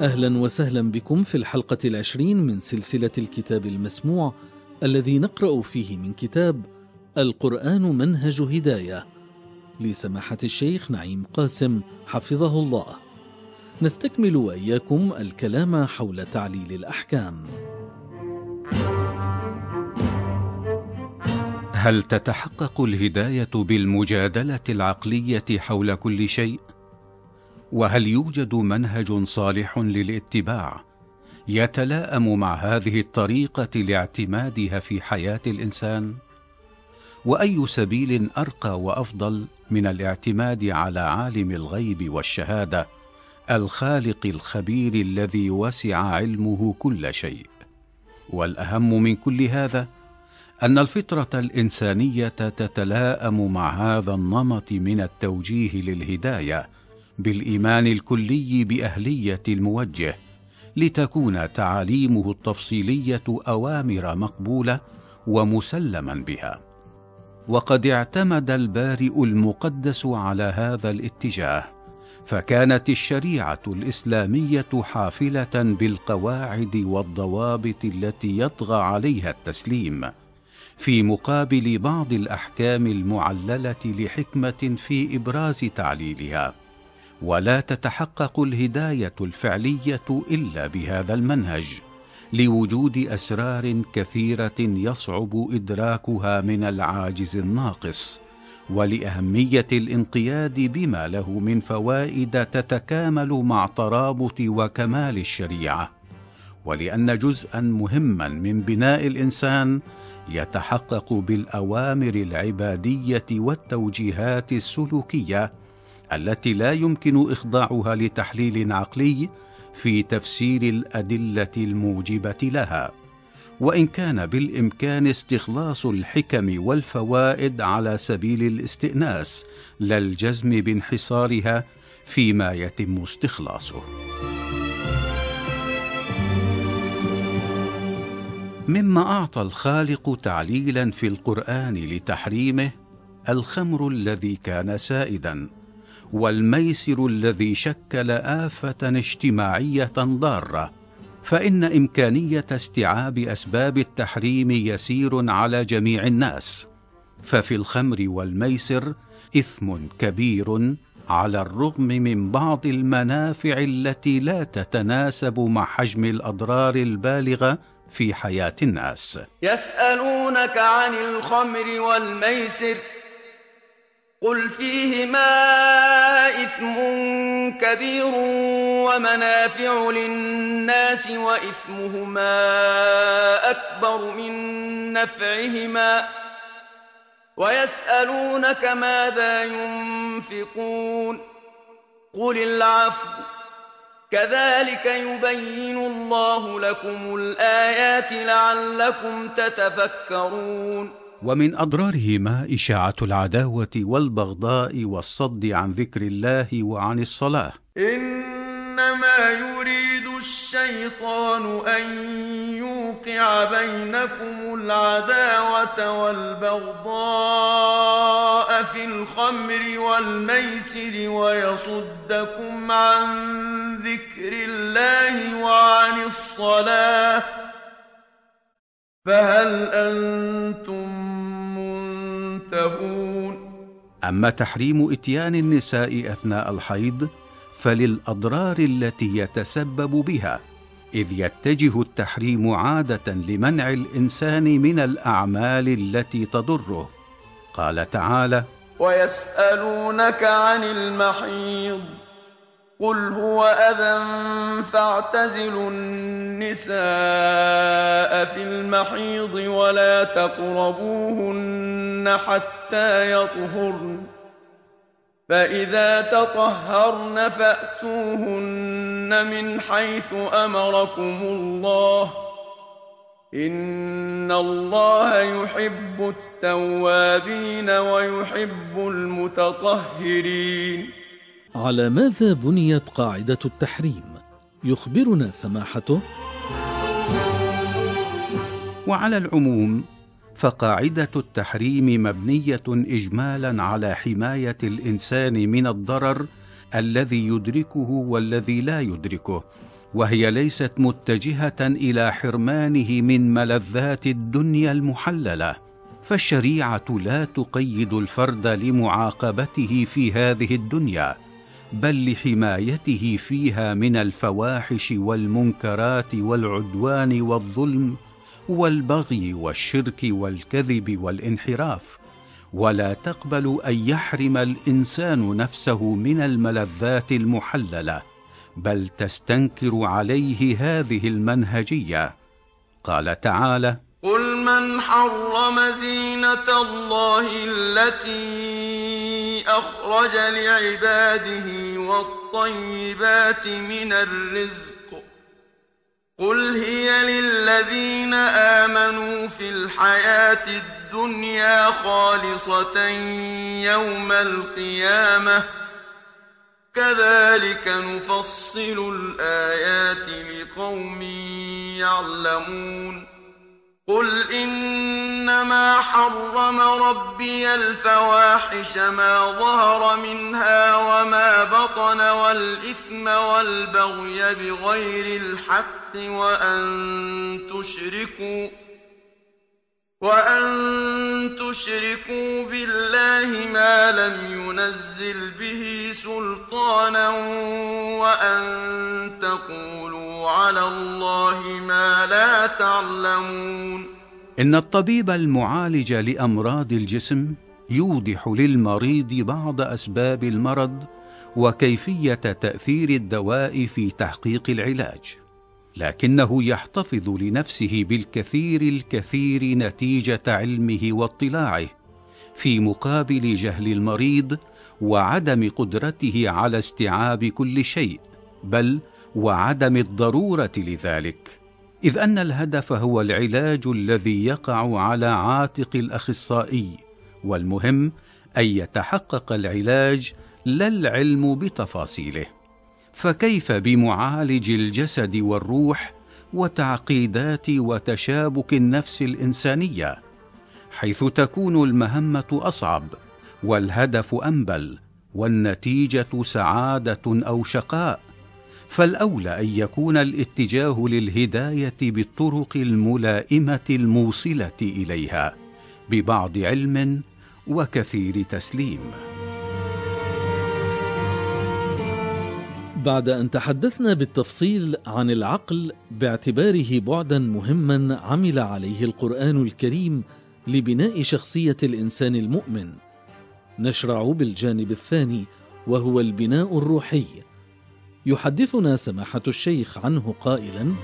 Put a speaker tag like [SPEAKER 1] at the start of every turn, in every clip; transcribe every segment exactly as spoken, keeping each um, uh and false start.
[SPEAKER 1] أهلا وسهلا بكم في الحلقة العشرين من سلسلة الكتاب المسموع الذي نقرأ فيه من كتاب القرآن منهج هداية لسماحة الشيخ نعيم قاسم حفظه الله. نستكمل وإياكم الكلام حول تعليل الأحكام.
[SPEAKER 2] هل تتحقق الهداية بالمجادلة العقلية حول كل شيء؟ وهل يوجد منهج صالح للاتباع يتلائم مع هذه الطريقة لاعتمادها في حياة الإنسان؟ وأي سبيل أرقى وأفضل من الاعتماد على عالم الغيب والشهادة الخالق الخبير الذي وسع علمه كل شيء؟ والأهم من كل هذا أن الفطرة الإنسانية تتلائم مع هذا النمط من التوجيه للهداية بالإيمان الكلي بأهلية الموجه، لتكون تعاليمه التفصيلية أوامر مقبولة ومسلما بها. وقد اعتمد البارئ المقدس على هذا الاتجاه، فكانت الشريعة الإسلامية حافلة بالقواعد والضوابط التي يطغى عليها التسليم، في مقابل بعض الأحكام المعللة لحكمة في إبراز تعليلها. ولا تتحقق الهداية الفعلية إلا بهذا المنهج، لوجود أسرار كثيرة يصعب إدراكها من العاجز الناقص، ولأهمية الانقياد بما له من فوائد تتكامل مع ترابط وكمال الشريعة، ولأن جزءا مهما من بناء الإنسان يتحقق بالأوامر العبادية والتوجيهات السلوكية التي لا يمكن إخضاعها لتحليل عقلي في تفسير الأدلة الموجبة لها، وإن كان بالإمكان استخلاص الحكم والفوائد على سبيل الاستئناس لا الجزم بانحصارها فيما يتم استخلاصه. مما أعطى الخالق تعليلا في القرآن لتحريمه الخمر الذي كان سائدا، والميسر الذي شكل آفة اجتماعية ضارة، فإن إمكانية استيعاب أسباب التحريم يسير على جميع الناس. ففي الخمر والميسر إثم كبير على الرغم من بعض المنافع التي لا تتناسب مع حجم الأضرار البالغة في حياة الناس.
[SPEAKER 3] يسألونك عن الخمر والميسر قل فيهما إثم كبير ومنافع للناس وإثمهما أكبر من نفعهما ويسألونك ماذا ينفقون قل العفو كذلك يبين الله لكم الآيات لعلكم تتفكرون.
[SPEAKER 2] ومن أضرارهما إشاعة العداوة والبغضاء والصد عن ذكر الله وعن الصلاة.
[SPEAKER 3] إنما يريد الشيطان أن يوقع بينكم العداوة والبغضاء في الخمر والميسر ويصدكم عن ذكر الله وعن الصلاة فهل أنتم منتهون؟
[SPEAKER 2] أما تحريم إتيان النساء أثناء الحيض فللأضرار التي يتسبب بها، إذ يتجه التحريم عادة لمنع الإنسان من الأعمال التي تضره. قال تعالى:
[SPEAKER 3] ويسألونك عن المحيض قل هو أذى فاعتزلوا النساء في المحيض ولا تقربوهن حتى يطهرن فإذا تطهرن فأتوهن من حيث أمركم الله إن الله يحب التوابين ويحب المتطهرين.
[SPEAKER 1] على ماذا بنيت قاعدة التحريم؟ يخبرنا سماحته.
[SPEAKER 2] وعلى العموم فقاعدة التحريم مبنية إجمالا على حماية الإنسان من الضرر الذي يدركه والذي لا يدركه، وهي ليست متجهة إلى حرمانه من ملذات الدنيا المحللة، فالشريعة لا تقيد الفرد لمعاقبته في هذه الدنيا، بل لحمايته فيها من الفواحش والمنكرات والعدوان والظلم والبغي والشرك والكذب والانحراف، ولا تقبل أن يحرم الإنسان نفسه من الملذات المحللة، بل تستنكر عليه هذه المنهجية. قال تعالى:
[SPEAKER 3] قل من حرم زينة الله التي أخرج لعباده والطيبات من الرزق قل هي للذين آمنوا في الحياة الدنيا خالصة يوم القيامة كذلك نفصل الآيات لقوم يعلمون. قل إنما حرم ربي الفواحش ما ظهر منها وما بطن والإثم والبغي بغير الحق وأن تشركوا وأن تشركوا بالله ما لم ينزل به سلطانا وأن تقولوا على الله ما لا تعلمون.
[SPEAKER 2] إن الطبيب المعالج لأمراض الجسم يوضح للمريض بعض أسباب المرض وكيفية تأثير الدواء في تحقيق العلاج، لكنه يحتفظ لنفسه بالكثير الكثير نتيجة علمه واطلاعه، في مقابل جهل المريض وعدم قدرته على استيعاب كل شيء، بل وعدم الضرورة لذلك، إذ أن الهدف هو العلاج الذي يقع على عاتق الأخصائي، والمهم أن يتحقق العلاج لا العلم بتفاصيله. فكيف بمعالج الجسد والروح وتعقيدات وتشابك النفس الإنسانية، حيث تكون المهمة أصعب والهدف أنبل والنتيجة سعادة أو شقاء؟ فالأولى أن يكون الاتجاه للهداية بالطرق الملائمة الموصلة إليها، ببعض علم وكثير تسليم.
[SPEAKER 1] بعد أن تحدثنا بالتفصيل عن العقل باعتباره بعدا مهما عمل عليه القرآن الكريم لبناء شخصية الإنسان المؤمن، نشرع بالجانب الثاني وهو البناء الروحي. يحدثنا سماحة الشيخ عنه قائلا: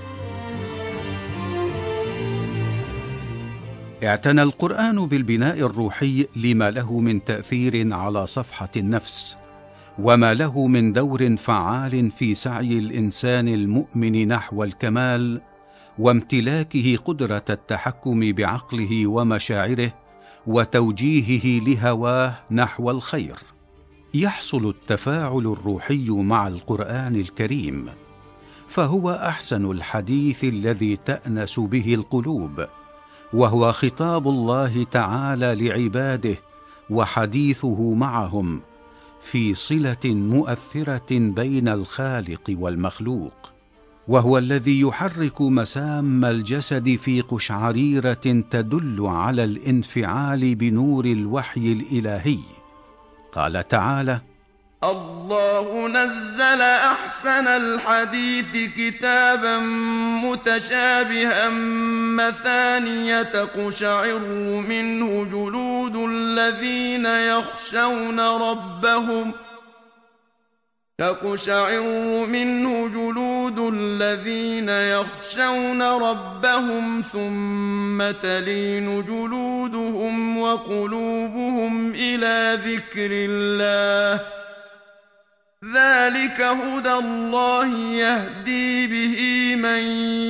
[SPEAKER 2] اعتنى القرآن بالبناء الروحي لما له من تأثير على صفحة النفس، وما له من دور فعال في سعي الإنسان المؤمن نحو الكمال وامتلاكه قدرة التحكم بعقله ومشاعره وتوجيهه لهواه نحو الخير. يحصل التفاعل الروحي مع القرآن الكريم، فهو أحسن الحديث الذي تأنس به القلوب، وهو خطاب الله تعالى لعباده وحديثه معهم في صلة مؤثرة بين الخالق والمخلوق، وهو الذي يحرك مسام الجسد في قشعريرة تدل على الانفعال بنور الوحي الإلهي. قال تعالى:
[SPEAKER 3] الله نزل أحسن الحديث كتابا متشابها مثانية تقشعر منه جلود الذين يخشون ربهم تقشعر منه جلود الذين يخشون ربهم ثم تلين جلودهم وقلوبهم إلى ذكر الله ذلك هدى الله يهدي به من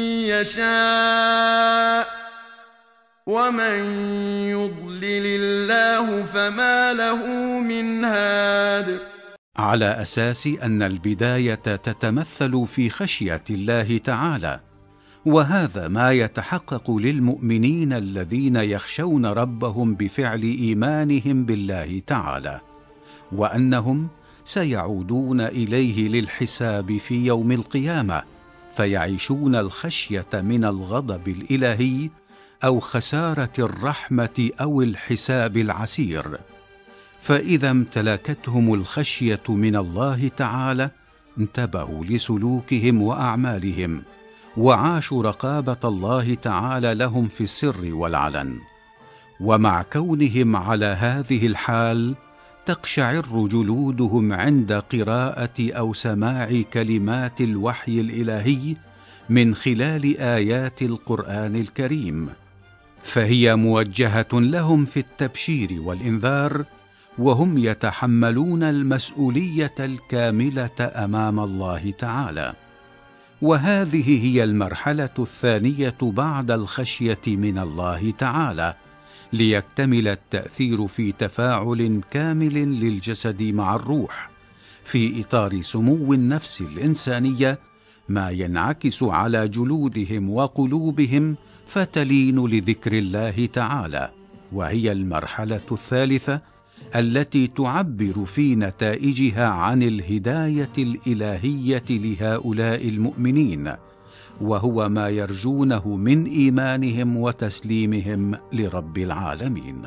[SPEAKER 3] يشاء ومن يضلل الله فما له من هاد.
[SPEAKER 2] على أساس أن البداية تتمثل في خشية الله تعالى، وهذا ما يتحقق للمؤمنين الذين يخشون ربهم بفعل إيمانهم بالله تعالى، وأنهم سيعودون إليه للحساب في يوم القيامة، فيعيشون الخشية من الغضب الإلهي أو خسارة الرحمة أو الحساب العسير. فإذا امتلكتهم الخشية من الله تعالى انتبهوا لسلوكهم وأعمالهم، وعاشوا رقابة الله تعالى لهم في السر والعلن. ومع كونهم على هذه الحال تقشعر جلودهم عند قراءة أو سماع كلمات الوحي الإلهي من خلال آيات القرآن الكريم، فهي موجهة لهم في التبشير والإنذار، وهم يتحملون المسؤولية الكاملة أمام الله تعالى. وهذه هي المرحلة الثانية بعد الخشية من الله تعالى، ليكتمل التأثير في تفاعل كامل للجسد مع الروح في إطار سمو النفس الإنسانية، ما ينعكس على جلودهم وقلوبهم فتلين لذكر الله تعالى. وهي المرحلة الثالثة التي تعبر في نتائجها عن الهداية الإلهية لهؤلاء المؤمنين، وهو ما يرجونه من إيمانهم وتسليمهم لرب العالمين.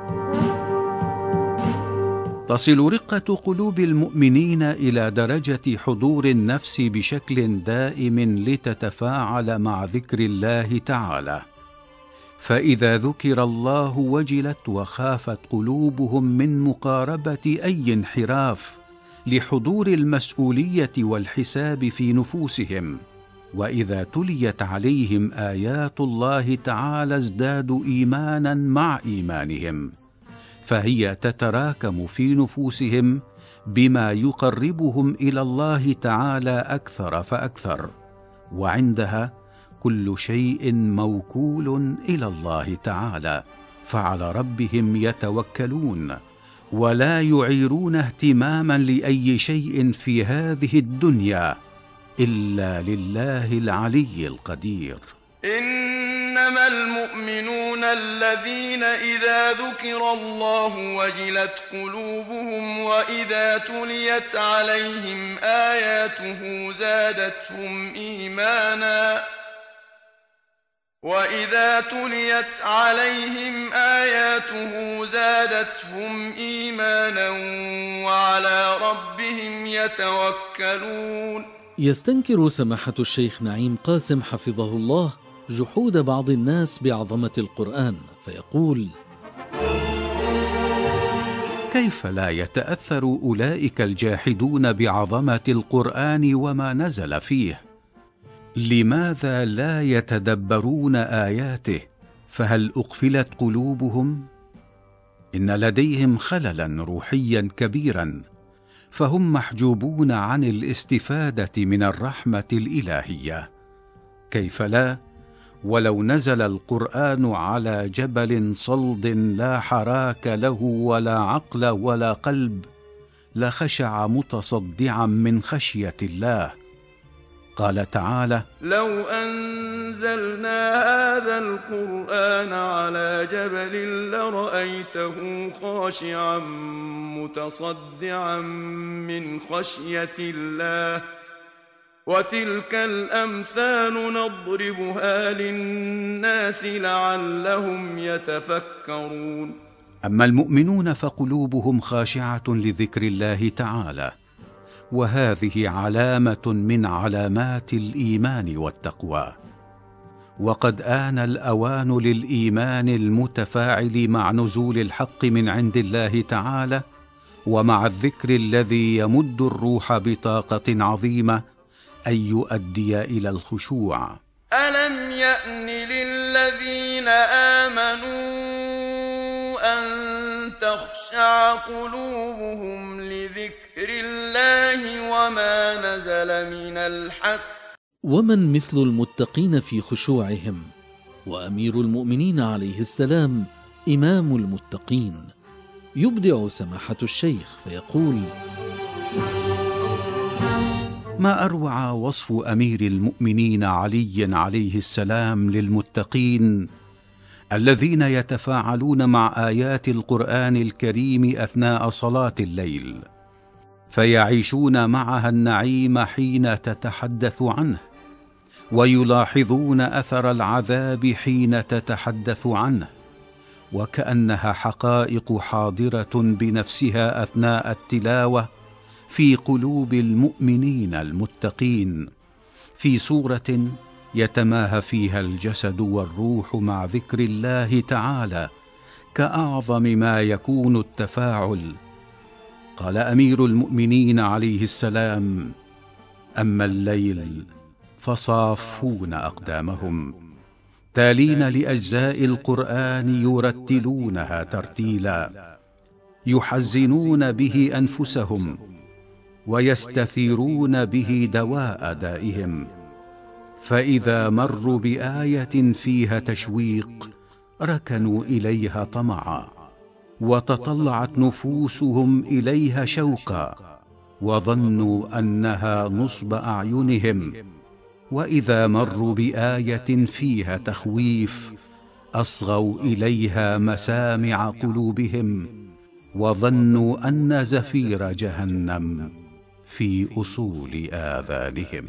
[SPEAKER 2] تصل رقة قلوب المؤمنين إلى درجة حضور النفس بشكل دائم لتتفاعل مع ذكر الله تعالى، فإذا ذكر الله وجلت وخافت قلوبهم من مقاربة أي انحراف لحضور المسؤولية والحساب في نفوسهم. وإذا تليت عليهم آيات الله تعالى ازدادوا إيمانا مع إيمانهم، فهي تتراكم في نفوسهم بما يقربهم إلى الله تعالى أكثر فأكثر، وعندها كل شيء موكول إلى الله تعالى، فعلى ربهم يتوكلون ولا يعيرون اهتماما لأي شيء في هذه الدنيا إلا لله العلي القدير.
[SPEAKER 3] إنما المؤمنون الذين إذا ذكر الله وجلت قلوبهم وإذا تليت عليهم آياته زادتهم إيمانا وإذا تليت عليهم آياته زادتهم إيمانا وعلى ربهم يتوكلون.
[SPEAKER 1] يستنكر سماحة الشيخ نعيم قاسم حفظه الله جحود بعض الناس بعظمة القرآن، فيقول:
[SPEAKER 2] كيف لا يتأثر أولئك الجاحدون بعظمة القرآن وما نزل فيه؟ لماذا لا يتدبرون آياته؟ فهل أقفلت قلوبهم؟ إن لديهم خللا روحيا كبيرا، فهم محجوبون عن الاستفادة من الرحمة الإلهية. كيف لا؟ ولو نزل القرآن على جبل صلد لا حراك له ولا عقل ولا قلب لخشع متصدعا من خشية الله. قال تعالى:
[SPEAKER 3] لو أنزلنا هذا القرآن على جبل لرأيته خاشعا متصدعا من خشية الله وتلك الأمثال نضربها للناس لعلهم يتفكرون.
[SPEAKER 2] أما المؤمنون فقلوبهم خاشعة لذكر الله تعالى، وهذه علامة من علامات الإيمان والتقوى. وقد آن الأوان للإيمان المتفاعل مع نزول الحق من عند الله تعالى، ومع الذكر الذي يمد الروح بطاقة عظيمة أن يؤدي إلى الخشوع.
[SPEAKER 3] ألم يأن للذين آمنوا أن تخشع قلوبهم لذكر الله وما نزل من الحق.
[SPEAKER 1] ومن مثل المتقين في خشوعهم؟ وأمير المؤمنين عليه السلام إمام المتقين. يبدع سماحة الشيخ فيقول:
[SPEAKER 2] ما أروع وصف أمير المؤمنين علي عليه السلام للمتقين الذين يتفاعلون مع آيات القرآن الكريم أثناء صلاة الليل، فيعيشون معها النعيم حين تتحدث عنه، ويلاحظون أثر العذاب حين تتحدث عنه، وكأنها حقائق حاضرة بنفسها أثناء التلاوة في قلوب المؤمنين المتقين، في صورة يتماهى فيها الجسد والروح مع ذكر الله تعالى، كأعظم ما يكون التفاعل. قال أمير المؤمنين عليه السلام: أما الليل فصافون أقدامهم، تالين لأجزاء القرآن يرتلونها ترتيلا، يحزنون به أنفسهم ويستثيرون به دواء دائهم، فإذا مروا بآية فيها تشويق ركنوا إليها طمعا، وتطلعت نفوسهم إليها شوقا، وظنوا أنها نصب أعينهم، وإذا مروا بآية فيها تخويف أصغوا إليها مسامع قلوبهم، وظنوا أن زفير جهنم في أصول آذانهم.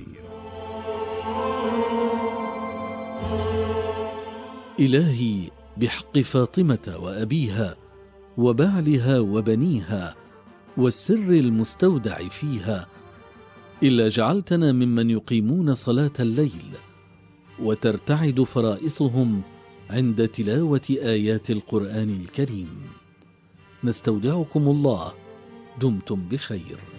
[SPEAKER 1] إلهي بحق فاطمة وأبيها وبعلها وبنيها والسر المستودع فيها، إلا جعلتنا ممن يقيمون صلاة الليل وترتعد فرائصهم عند تلاوة آيات القرآن الكريم. نستودعكم الله، دمتم بخير.